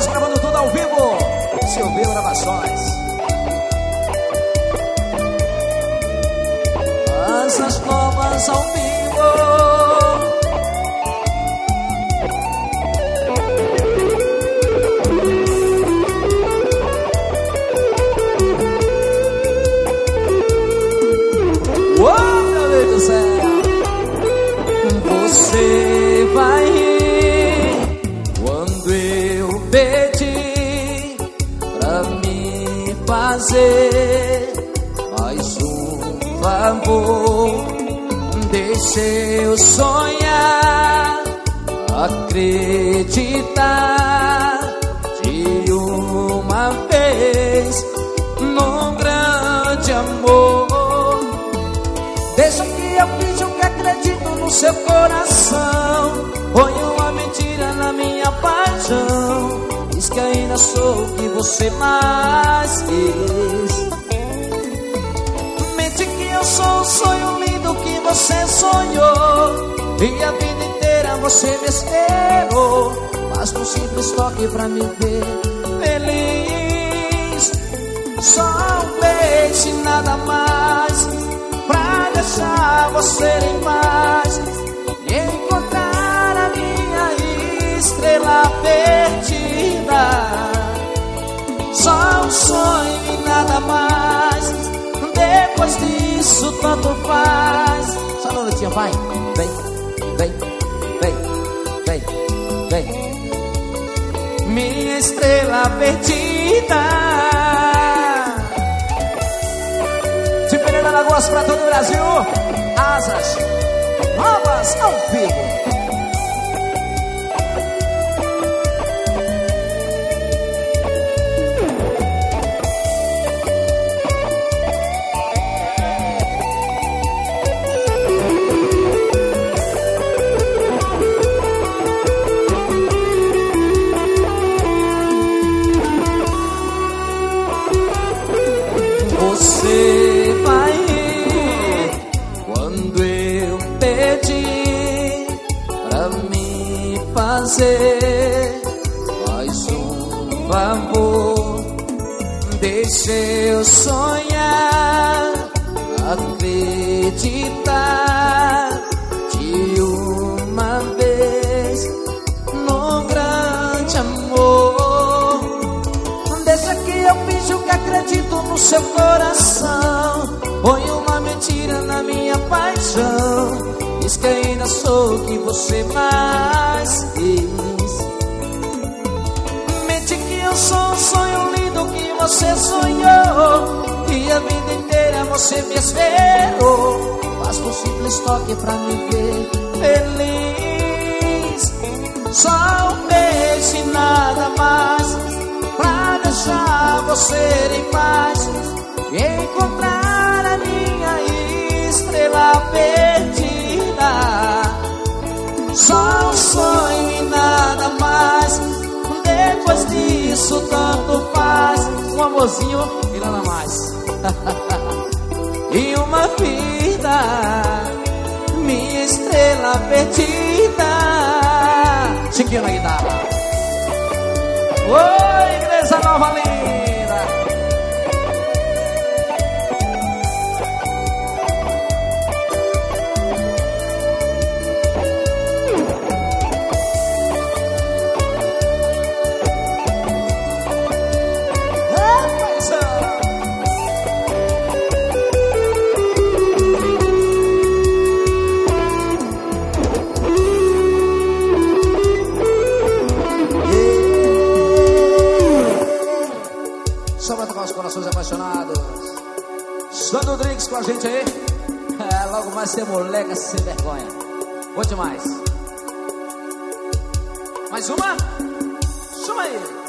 Novas, gravando tudo ao vivo. Silvio Gravações. Asas Novas ao vivo. Você vai rir quando eu pedi pra me fazer mais um favor. Deixa eu sonhar, acreditar de uma vez num grande amor. Deixa que eu finja que acredito no seu coração. Põe uma mentira na minha paixão. Diz que ainda sou o que você mais quis. Mente que eu sou um sonho lindo que você sonhou. E a vida inteira você me esperou. Basta um simples toque pra me ver feliz. Só um beijo e nada mais, pra deixar você em paz e encontrar a minha estrela perdida. Só um sonho e nada mais. Depois disso tanto faz. Só uma notinha, vai. Vem, vem, vem, vem, vem. Minha estrela perdida. Alagoas pra todo o Brasil. Asas Novas ao vivo. Você vai pra me fazer mais um favor. Deixa eu sonhar, acreditar de uma vez num grande amor. Deixa que eu finjo que acredito no seu coração. Põe uma mentira na minha paixão. Diz que ainda sou o que você mais quis. Mente que eu sou um sonho lindo que você sonhou. E a vida inteira você me esperou. Basta um simples toque pra me ver feliz. Só um beijo e nada mais, pra deixar você em paz e encontrar a minha estrela perdida. Só um sonho e nada mais. Depois disso tanto faz. Um amorzinho e nada mais. E uma vida, minha estrela perdida. Chiquinho na guitarra. Oi, Igreja Nova Linda. Só pra tocar os corações apaixonados. Sandro Drinks com a gente aí. É, logo mais ser moleca sem vergonha. Bom demais. Mais uma? Chama aí.